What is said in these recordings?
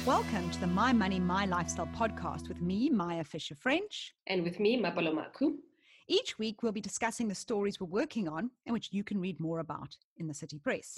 Welcome to the My Money, My Lifestyle podcast with me, Maya Fisher-French. And with me, Mapalo Maku. Each week, we'll be discussing the stories we're working on and which you can read more about in the City Press.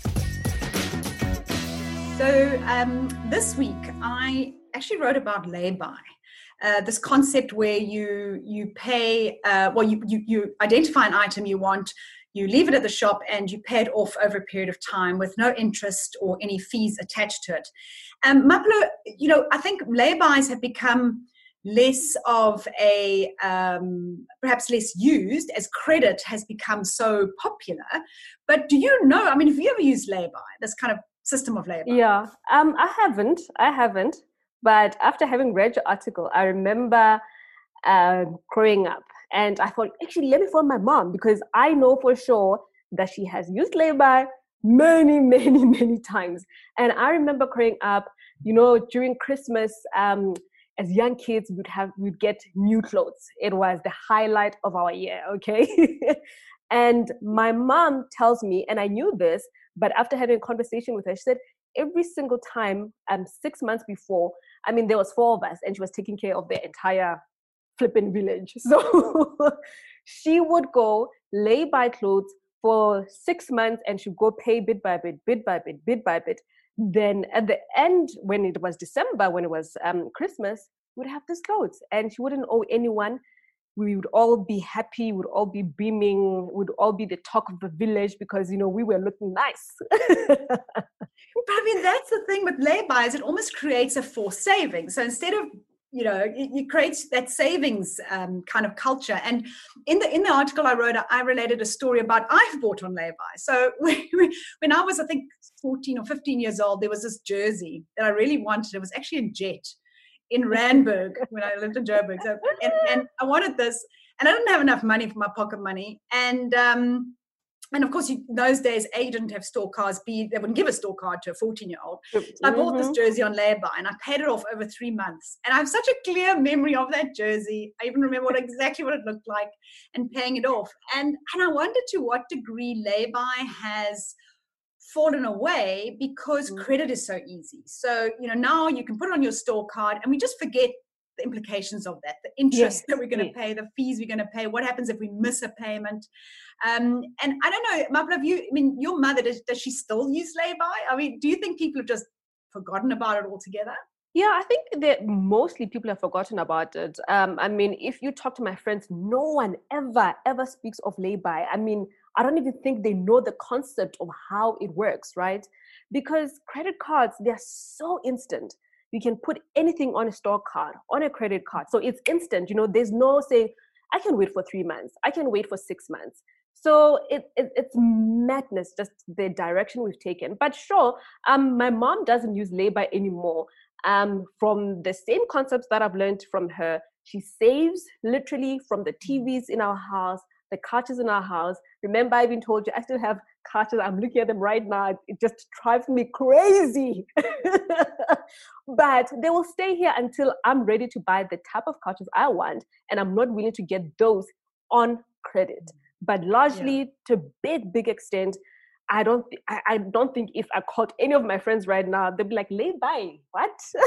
So this week, I actually wrote about lay-by. This concept where you pay, you identify an item you want, you leave it at the shop and you pay it off over a period of time with no interest or any fees attached to it. Mapalo, I think lay-bys have become less of a, perhaps less used as credit has become so popular. But do you know, have you ever used lay-by, this kind of system of lay-by? Yeah, I haven't. But after having read your article, I remember growing up. And I thought, actually, let me phone my mom because I know for sure that she has used lay-by many, many, many times. And I remember growing up, during Christmas, as young kids, we'd get new clothes. It was the highlight of our year, okay? And my mom tells me, and I knew this, but after having a conversation with her, she said, every single time, 6 months before, there was 4 of us, and she was taking care of the entire flipping village. So she would go lay by clothes for 6 months and she'd go pay bit by bit. Then at the end, when it was December, when it was Christmas, we'd have these clothes and she wouldn't owe anyone. We would all be happy, would all be beaming, would all be the talk of the village because, we were looking nice. But that's the thing with lay-bys, it almost creates a forced saving. So instead of you create that savings kind of culture. And in the article I wrote, I related a story about I've bought on lay-by. So when I was, I think, 14 or 15 years old, there was this jersey that I really wanted. It was actually a Jet in Randburg when I lived in Joburg. So, and I wanted this, and I didn't have enough money for my pocket money. And of course, in those days, A, didn't have store cards, B, they wouldn't give a store card to a 14-year-old. So I bought this jersey on lay-by and I paid it off over 3 months. And I have such a clear memory of that jersey. I even remember exactly what it looked like and paying it off. And I wonder to what degree lay-by has fallen away because credit is so easy. So, now you can put it on your store card and we just forget the implications of that, the interest that we're going to pay, the fees we're going to pay, what happens if we miss a payment. And I don't know, Mapalo, your mother, does she still use lay-by? Do you think people have just forgotten about it altogether? Yeah, I think that mostly people have forgotten about it. If you talk to my friends, no one ever speaks of lay-by. I don't even think they know the concept of how it works, right? Because credit cards, they're so instant. You can put anything on a store card, on a credit card. So it's instant, there's no saying, I can wait for 3 months. I can wait for 6 months. So it's madness, just the direction we've taken. But sure, my mom doesn't use lay-by anymore. From the same concepts that I've learned from her, she saves literally from the TVs in our house, the couches in our house. Remember, I even told you, I still have couches. I'm looking at them right now. It just drives me crazy. But they will stay here until I'm ready to buy the type of couches I want. And I'm not willing to get those on credit. But largely, to big extent, I don't think if I called any of my friends right now, they'd be like, lay-by, what?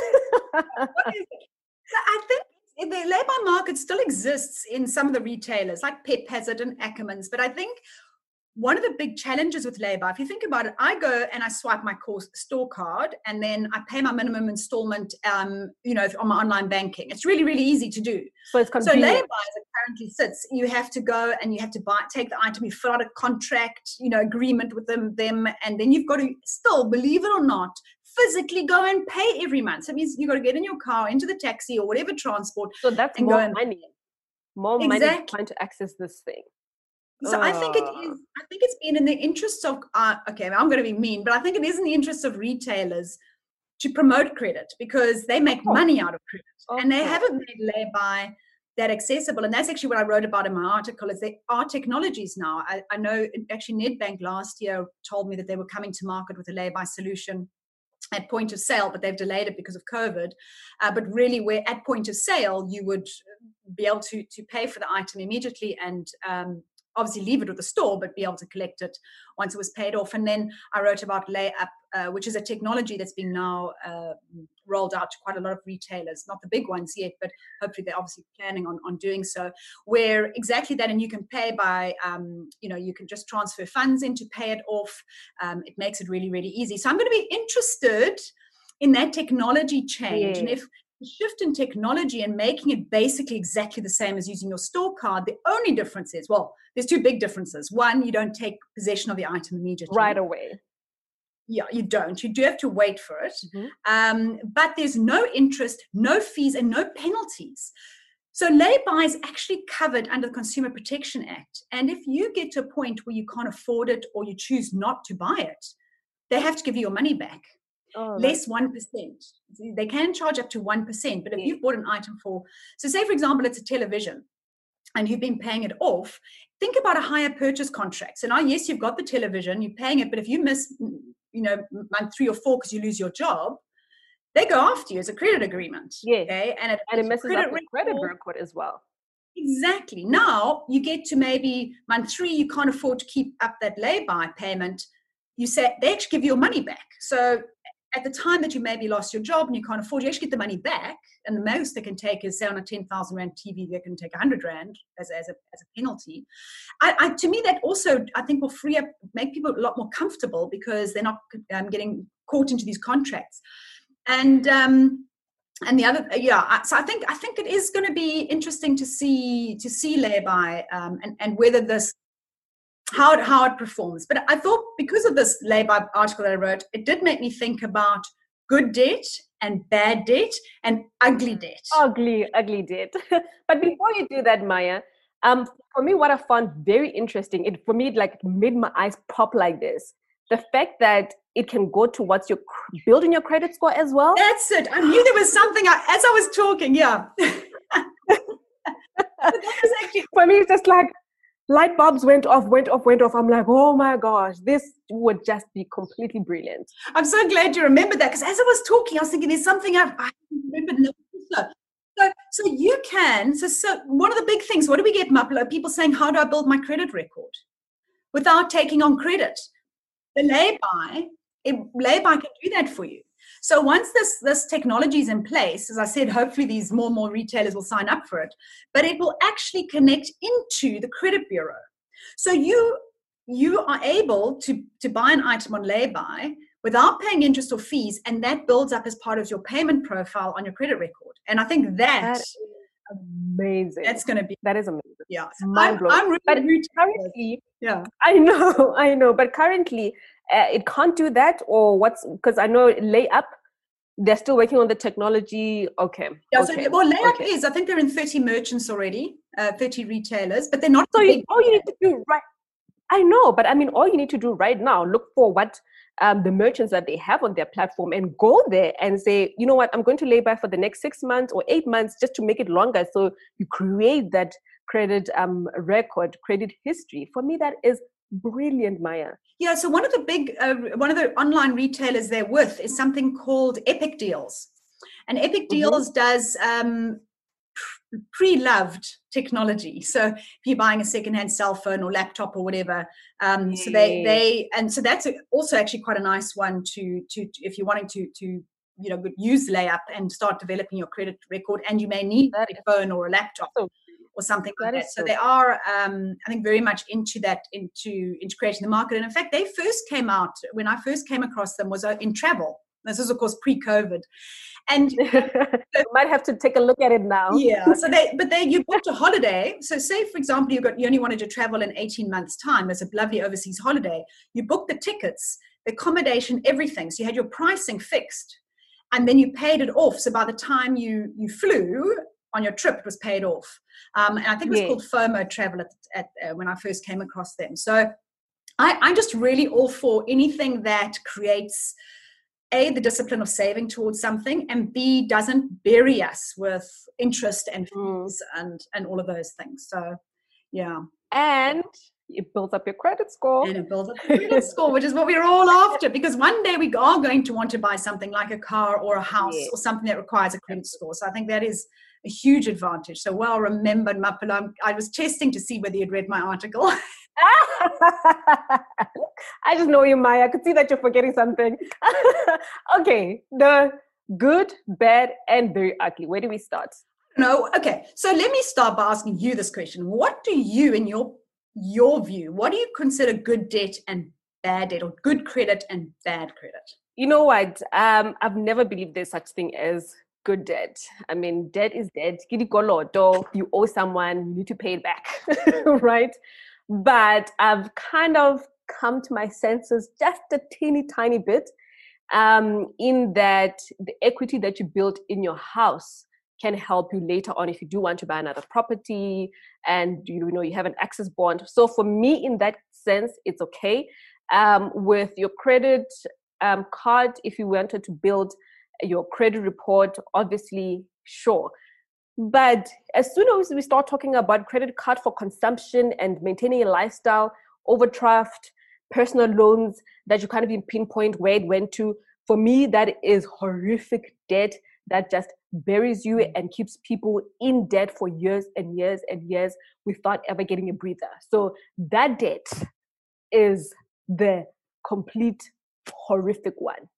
I think the lay-by market still exists in some of the retailers, like Pep has it and Ackermans. But I think one of the big challenges with lay-by, if you think about it, I go and I swipe my store card and then I pay my minimum installment, on my online banking. It's really, really easy to do. So it's convenient. So lay-by, as it currently sits, you have to go and you have to take the item, you fill out a contract, agreement with them, and then you've got to still, believe it or not, physically go and pay every month. So it means you've got to get in your car, into the taxi or whatever transport. So that's more money. More money trying to access this thing. So I think it is. I think it's been in the interests of. I'm going to be mean, but I think it is in the interests of retailers to promote credit because they make money out of credit, and they haven't made lay-by that accessible. And that's actually what I wrote about in my article. Is there are technologies now. I know actually Nedbank last year told me that they were coming to market with a lay-by solution at point of sale, but they've delayed it because of COVID. But really, where at point of sale you would be able to pay for the item immediately and obviously leave it with the store, but be able to collect it once it was paid off. And then I wrote about LayUp, which is a technology that's been now rolled out to quite a lot of retailers, not the big ones yet, but hopefully they're obviously planning on doing so, where exactly that, and you can pay by, you can just transfer funds in to pay it off. It makes it really, really easy. So I'm going to be interested in that technology change. And if the shift in technology and making it basically exactly the same as using your store card, the only difference is, well, there's two big differences. One, you don't take possession of the item immediately. Right away. Yeah, you don't. You do have to wait for it. But there's no interest, no fees, and no penalties. So lay-by is actually covered under the Consumer Protection Act. And if you get to a point where you can't afford it or you choose not to buy it, they have to give you your money back. Less 1%. They can charge up to 1%. But if you've bought an item so say, for example, it's a television and you've been paying it off, think about a hire purchase contract. So now, yes, you've got the television, you're paying it, but if you miss, month 3 or 4 because you lose your job, they go after you as a credit agreement. Okay? And it messes up the credit record as well. Exactly. Now you get to maybe month 3, you can't afford to keep up that lay-by payment. You say they actually give you your money back. So at the time that you maybe lost your job and you can't afford, you actually get the money back. And the most they can take is, say, on a 10,000 Rand TV, they can take 100 Rand as a penalty. To me, that also, I think, will make people a lot more comfortable because they're not getting caught into these contracts. And the other, so I think it is going to be interesting to see lay-by and whether this, how it performs. But I thought because of this lay-by article that I wrote, it did make me think about good debt and bad debt and ugly debt. Ugly debt. But before you do that, Maya, for me, what I found very interesting, it made my eyes pop like this. The fact that it can go towards your building your credit score as well. That's it. I knew there was something as I was talking. Yeah. That was actually, for me, it's just like light bulbs went off. I'm like, oh my gosh, this would just be completely brilliant. I'm so glad you remembered that, because as I was talking, I was thinking there's something I remembered. So you can. So one of the big things, what do we get, Mapula? People saying, how do I build my credit record without taking on credit? The lay-by can do that for you. So once this technology is in place, as I said, hopefully these more and more retailers will sign up for it, but it will actually connect into the credit bureau. So you are able to buy an item on lay-by without paying interest or fees, and that builds up as part of your payment profile on your credit record. And I think that is amazing. That is amazing. Yeah, mind blowing. I'm really but currently, yeah, I know. But currently, it can't do that, or because I know LayUp, they're still working on the technology. Okay. Yeah. Okay. So, well, LayUp is. I think they're in 30 merchants already, 30 retailers, but they're not. So all you need to do right. I know, but I mean, all you need to do right now, look for what the merchants that they have on their platform and go there and say, you know what, I'm going to lay-by for the next 6 months or 8 months just to make it longer. So you create that credit record, credit history. For me, that is brilliant, Maya. Yeah. So one of the online retailers they're with is something called Epic Deals, and Epic Deals does pre-loved technology. So if you're buying a secondhand cell phone or laptop or whatever, so so that's also actually quite a nice one to if you're wanting to use LayUp and start developing your credit record, and you may need a phone or a laptop or something like that. So they are, I think, very much into creating the market. And in fact, they first came out, when I first came across them, was in travel. This is, of course, pre-COVID. And you might have to take a look at it now. Yeah. So you booked a holiday. So say, for example, you only wanted to travel in 18 months' time. There's a lovely overseas holiday. You booked the tickets, the accommodation, everything. So you had your pricing fixed, and then you paid it off. So by the time you flew on your trip, it was paid off. And I think it was called FOMO Travel when I first came across them. So I'm just really all for anything that creates A, the discipline of saving towards something, and B, doesn't bury us with interest and fees and all of those things. So, yeah. And it builds up your credit score. And it builds up your credit score, which is what we're all after, because one day we are going to want to buy something like a car or a house or something that requires a credit score. So I think that is a huge advantage. So well remembered, Mapula. I was testing to see whether you'd read my article. I just know you, Maya. I could see that you're forgetting something. Okay, the good, bad, and very ugly. Where do we start? No, okay. So let me start by asking you this question. What do you, in your view, what do you consider good debt and bad debt, or good credit and bad credit? You know what? I've never believed there's such thing as good debt. I mean, debt is debt. You owe someone, you need to pay it back, right? But I've kind of come to my senses just a teeny tiny bit, in that the equity that you built in your house can help you later on if you do want to buy another property, and you have an access bond. So for me, in that sense, it's okay. With your credit card, if you wanted to build your credit report, obviously, sure. But as soon as we start talking about credit card for consumption and maintaining a lifestyle, overdraft, personal loans that you can't even pinpoint where it went to, for me, that is horrific debt that just buries you and keeps people in debt for years and years and years without ever getting a breather. So that debt is the complete horrific one.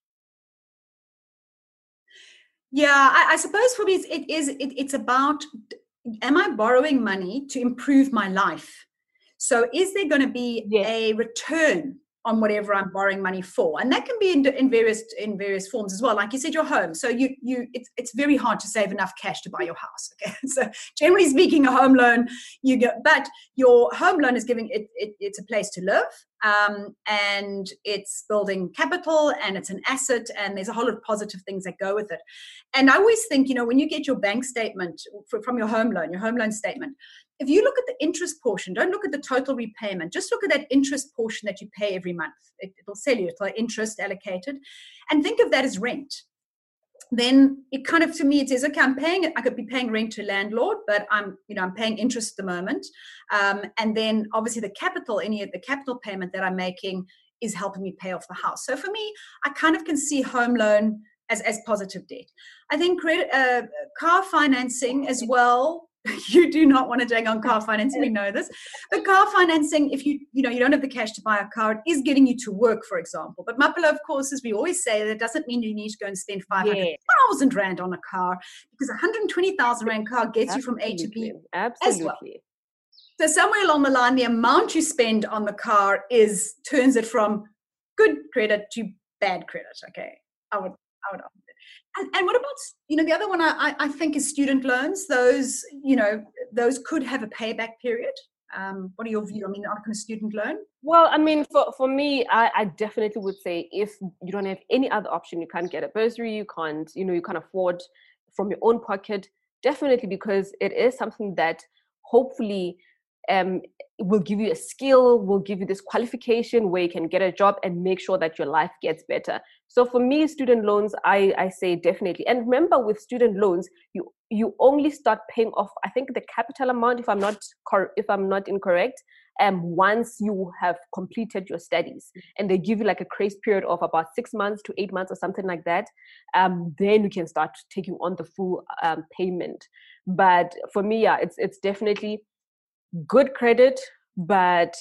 Yeah, I suppose for me it's about, am I borrowing money to improve my life? So is there going to be a return on whatever I'm borrowing money for? And that can be in various forms as well. Like you said, your home. So it's very hard to save enough cash to buy your house. Okay, so generally speaking, a home loan but your home loan is giving it's a place to live, and it's building capital, and it's an asset, and there's a whole lot of positive things that go with it. And I always think, when you get your bank statement from your home loan statement, if you look at the interest portion, don't look at the total repayment. Just look at that interest portion that you pay every month. It'll tell you it's like interest allocated, and think of that as rent. Then it kind of, to me, it says, okay, I could be paying rent to a landlord, but I'm paying interest at the moment. And then obviously the capital payment that I'm making is helping me pay off the house. So for me, I kind of can see home loan as positive debt. I think car financing as well. You do not want to drag on car financing. We know this. But car financing, if you don't have the cash to buy a car, it is getting you to work, for example. But Mapula, of course, as we always say, that doesn't mean you need to go and spend 500,000 Rand on a car, because 120,000 Rand car gets you from A to B as well. So somewhere along the line, the amount you spend on the car turns it from good credit to bad credit. Okay, I would argue. And what about, the other one I think is student loans. Those could have a payback period. What are your views? On a student loan? Well, for me, I definitely would say, if you don't have any other option, you can't get a bursary, you can't afford from your own pocket, definitely, because it is something that hopefully will give you a skill, will give you this qualification where you can get a job and make sure that your life gets better. So for me, student loans, I say definitely. And remember, with student loans, you only start paying off, I think, the capital amount, if I'm not incorrect, once you have completed your studies, and they give you like a grace period of about 6 months to 8 months or something like that. Then you can start taking on the full payment. But for me, it's definitely good credit. But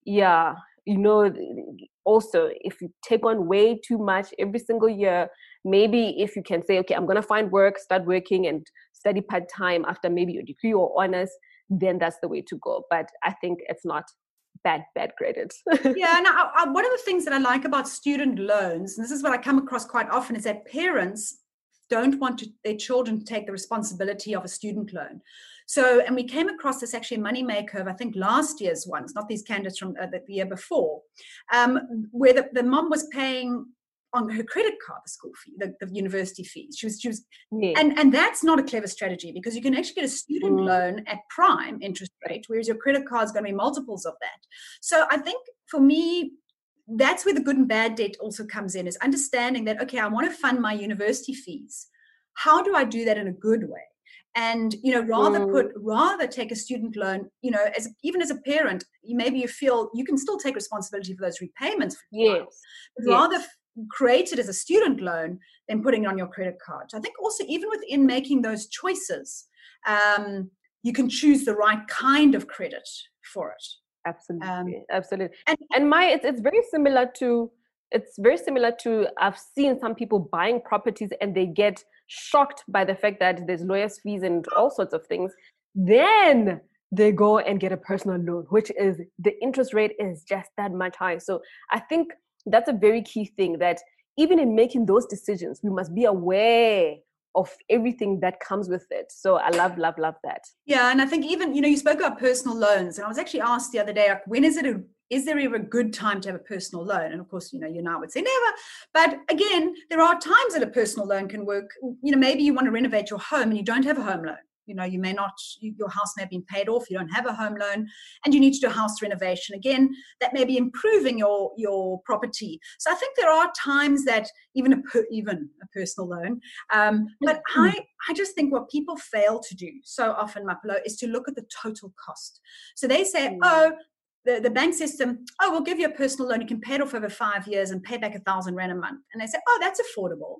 also, if you take on way too much every single year, maybe if you can say, okay, I'm going to find work, start working and study part-time after maybe your degree or honors, then that's the way to go. But I think it's not bad credit. Yeah, now one of the things that I like about student loans, and this is what I come across quite often, is that parents don't want their children to take the responsibility of a student loan. So, and we came across this actually in Moneymaker, I think last year's ones, not these candidates from the year before, where the mom was paying on her credit card the school fee, the university fees. She was and that's not a clever strategy, because you can actually get a student loan at prime interest rate, whereas your credit card is going to be multiples of that. So I think for me, that's where the good and bad debt also comes in, is understanding that, okay, I want to fund my university fees. How do I do that in a good way? And, rather take a student loan, even as a parent, maybe you feel you can still take responsibility for those repayments. Yes. But rather create it as a student loan than putting it on your credit card. I think also even within making those choices, you can choose the right kind of credit for it. Absolutely. And it's very similar to, I've seen some people buying properties and they get shocked by the fact that there's lawyers' fees and all sorts of things. Then they go and get a personal loan, which is, the interest rate is just that much high. So I think that's a very key thing, that even in making those decisions, we must be aware of everything that comes with it. So I love that. Yeah, and I think even, you spoke about personal loans, and I was actually asked the other day, like, when is there ever a good time to have a personal loan? And of course, you and I would say never. But again, there are times that a personal loan can work. Maybe you want to renovate your home and you don't have a home loan. You may not, your house may have been paid off, you don't have a home loan, and you need to do a house renovation. Again, that may be improving your property. So I think there are times that even a personal loan, but I just think what people fail to do so often, Mapelo, is to look at the total cost. So they say, the bank system, we'll give you a personal loan, you can pay it off over 5 years and pay back 1,000 Rand a month. And they say, that's affordable.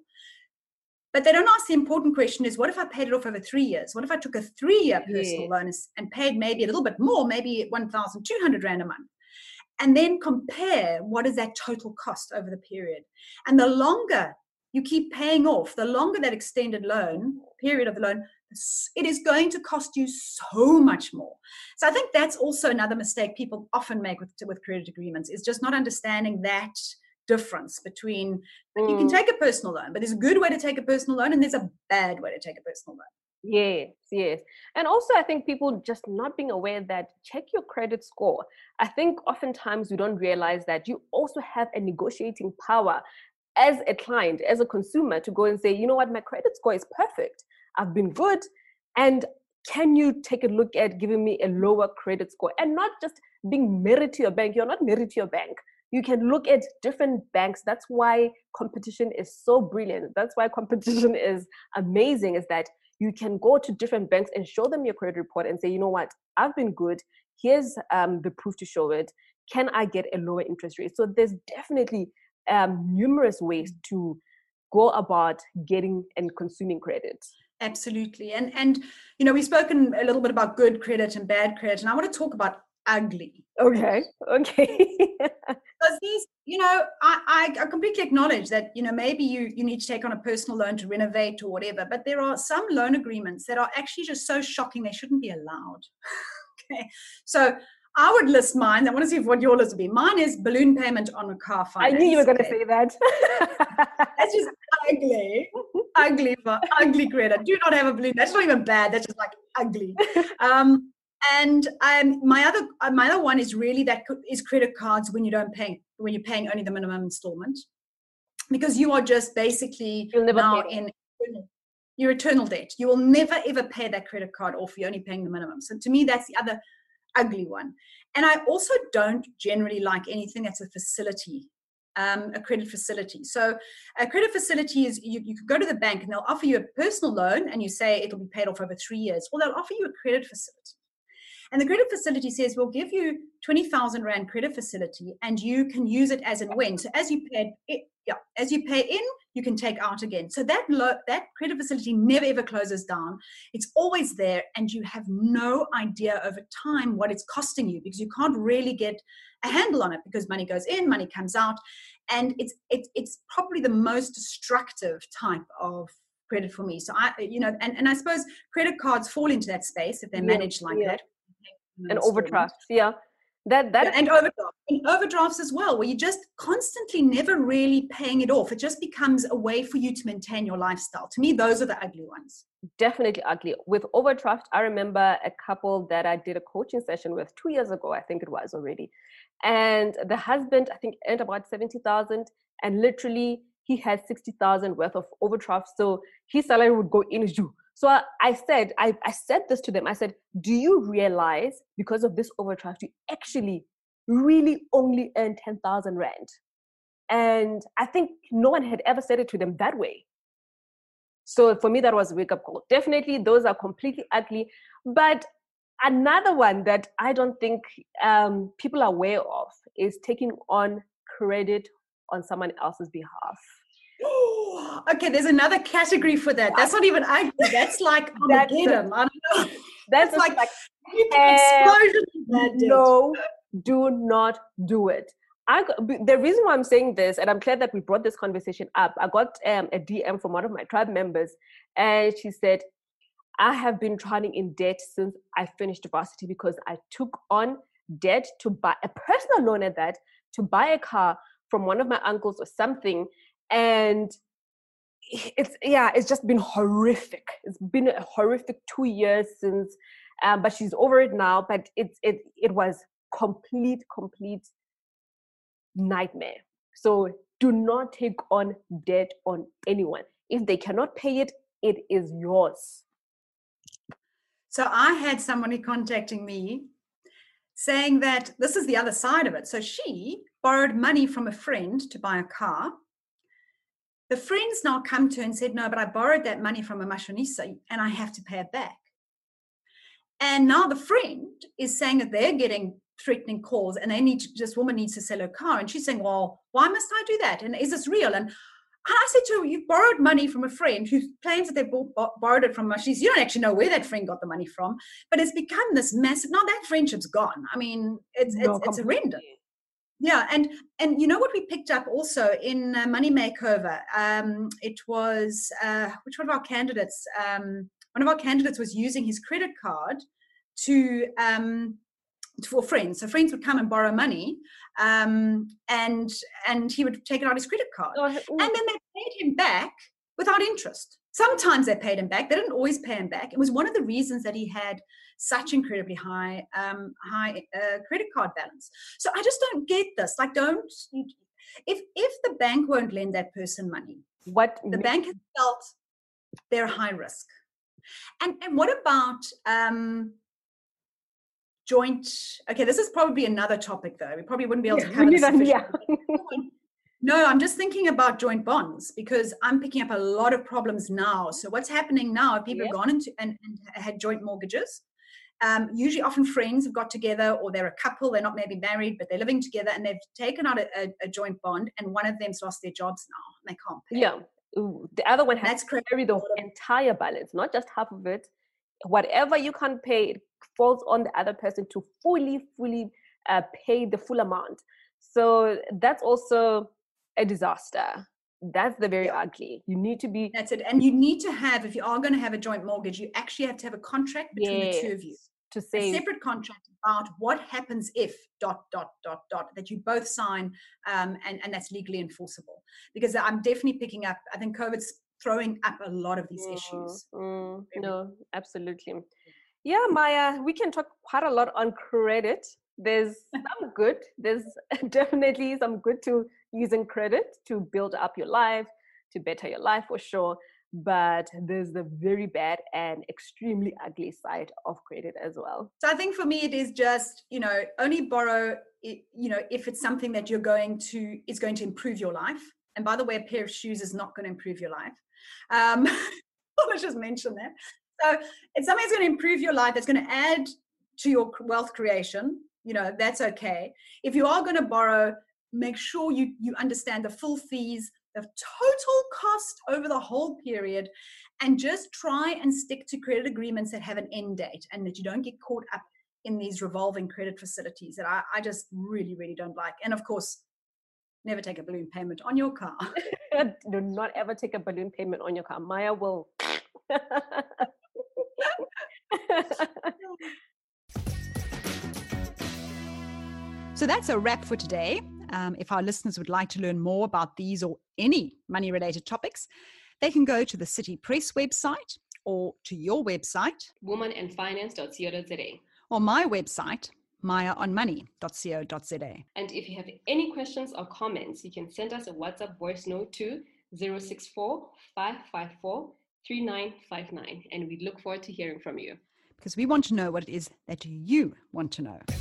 But they don't ask the important question is, what if I paid it off over 3 years? What if I took a 3-year personal loan and paid maybe a little bit more, maybe 1,200 Rand a month? And then compare what is that total cost over the period. And the longer you keep paying off, the longer that extended period of the loan, it is going to cost you so much more. So I think that's also another mistake people often make with credit agreements, is just not understanding that difference between, you can take a personal loan, but there's a good way to take a personal loan and there's a bad way to take a personal loan. Yes. And also I think people just not being aware that, check your credit score. I think oftentimes we don't realize that you also have a negotiating power as a client, as a consumer, to go and say, you know what, my credit score is perfect. I've been good. And can you take a look at giving me a lower credit score? And not just being married to your bank. You're not married to your bank. You can look at different banks. That's why competition is so brilliant. That's why competition is amazing, is that you can go to different banks and show them your credit report and say, you know what, I've been good. Here's the proof to show it. Can I get a lower interest rate? So there's definitely numerous ways to go about getting and consuming credit. Absolutely. And we've spoken a little bit about good credit and bad credit, and I want to talk about ugly. Okay. Because these, I completely acknowledge that, maybe you need to take on a personal loan to renovate or whatever, but there are some loan agreements that are actually just so shocking they shouldn't be allowed. Okay. So I would list mine. I want to see what your list would be. Mine is balloon payment on a car finance. I knew you were going to say that. That's just ugly. Ugly credit. Do not have a balloon. That's not even bad. That's just like ugly. And my other one is really is credit cards when you're paying only the minimum installment, because you are just basically now in your eternal debt. You will never ever pay that credit card off. You're only paying the minimum. So to me, that's the other ugly one. And I also don't generally like anything that's a facility, a credit facility. So a credit facility is you can go to the bank and they'll offer you a personal loan and you say it'll be paid off over 3 years, or they'll offer you a credit facility. And the credit facility says, we'll give you 20,000 Rand credit facility and you can use it as and when. So as you pay in, you can take out again. So that credit facility never ever closes down. It's always there, and you have no idea over time what it's costing you, because you can't really get a handle on it, because money goes in, money comes out. And it's probably the most destructive type of credit for me. So and I suppose credit cards fall into that space if they're managed like that. And overdrafts, and overdrafts as well, where you're just constantly never really paying it off. It just becomes a way for you to maintain your lifestyle. To me, those are the ugly ones. Definitely ugly. With overdraft, I remember a couple that I did a coaching session with 2 years ago, I think it was already. And the husband, I think, earned about 70,000, and literally he had 60,000 worth of overdraft. So his salary would go in. So I said this to them. I said, do you realize because of this overdraft, you actually really only earn 10,000 Rand? And I think no one had ever said it to them that way. So for me, that was a wake-up call. Definitely, those are completely ugly. But another one that I don't think people are aware of is taking on credit on someone else's behalf. Okay, there's another category for that. That's not even ugly. That's like Armageddon. I don't know. That's like explosion. No, do not do it. The reason why I'm saying this, and I'm glad that we brought this conversation up, I got a DM from one of my tribe members, and she said, I have been drowning in debt since I finished varsity because I took on debt to buy a personal loan at that, to buy a car from one of my uncles or something. And it's just been horrific. It's been a horrific 2 years since, but she's over it now. But it was complete nightmare. So do not take on debt on anyone. If they cannot pay it, it is yours. So I had somebody contacting me saying that this is the other side of it. So she borrowed money from a friend to buy a car. The friends now come to her and said, no, but I borrowed that money from a mashonisa and I have to pay it back. And now the friend is saying that they're getting threatening calls and this woman needs to sell her car. And she's saying, well, why must I do that? And is this real? And I said to her, you borrowed money from a friend who claims that they borrowed it from mashonisa. You don't actually know where that friend got the money from, but it's become this massive, now that friendship's gone. I mean, it's horrendous. Yeah, and you know what we picked up also in Money Makeover? It was which one of our candidates? One of our candidates was using his credit card for friends. So friends would come and borrow money, and he would take it out his credit card, and then they paid him back without interest. Sometimes they paid him back. They didn't always pay him back. It was one of the reasons that he had such incredibly high credit card balance. So I just don't get this. Like, if the bank won't lend that person money, the bank has felt they're high risk. And what about joint? Okay, this is probably another topic though. We probably wouldn't be able to cover this. No, I'm just thinking about joint bonds because I'm picking up a lot of problems now. So what's happening now, people have gone into and had joint mortgages. Usually often friends have got together, or they're a couple, they're not maybe married, but they're living together, and they've taken out a joint bond, and one of them's lost their jobs now. They can't pay. Yeah. The other one has to carry the entire balance, not just half of it. Whatever you can't pay, it falls on the other person to fully pay the full amount. So that's also a disaster. That's the very ugly. You need to be. That's it. And you need to have, if you are going to have a joint mortgage, you actually have to have a contract between the two of you. To say a separate contract about what happens if ... that you both sign, and that's legally enforceable. Because I'm definitely picking up, I think COVID's throwing up a lot of these issues. No, absolutely. Yeah, Maya, we can talk quite a lot on credit. There's some good. There's definitely some good to using credit to build up your life, to better your life for sure. But there's the very bad and extremely ugly side of credit as well. So I think for me, it is just, only borrow, if it's something that is going to improve your life. And by the way, a pair of shoes is not going to improve your life. Let's just mention that. So it's something that's going to improve your life, that's going to add to your wealth creation. That's okay. If you are going to borrow, make sure you understand the full fees, the total cost over the whole period, and just try and stick to credit agreements that have an end date and that you don't get caught up in these revolving credit facilities that I just really, really don't like. And of course, never take a balloon payment on your car. Do not ever take a balloon payment on your car. Maya will. So that's a wrap for today. If our listeners would like to learn more about these or any money-related topics, they can go to the City Press website or to your website, womanandfinance.co.za, or my website, mayaonmoney.co.za. And if you have any questions or comments, you can send us a WhatsApp voice note to 064 554 3959, and we look forward to hearing from you. Because we want to know what it is that you want to know.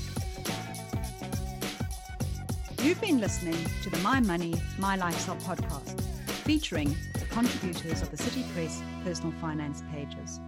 You've been listening to the My Money, My Lifestyle podcast, featuring the contributors of the City Press personal finance pages.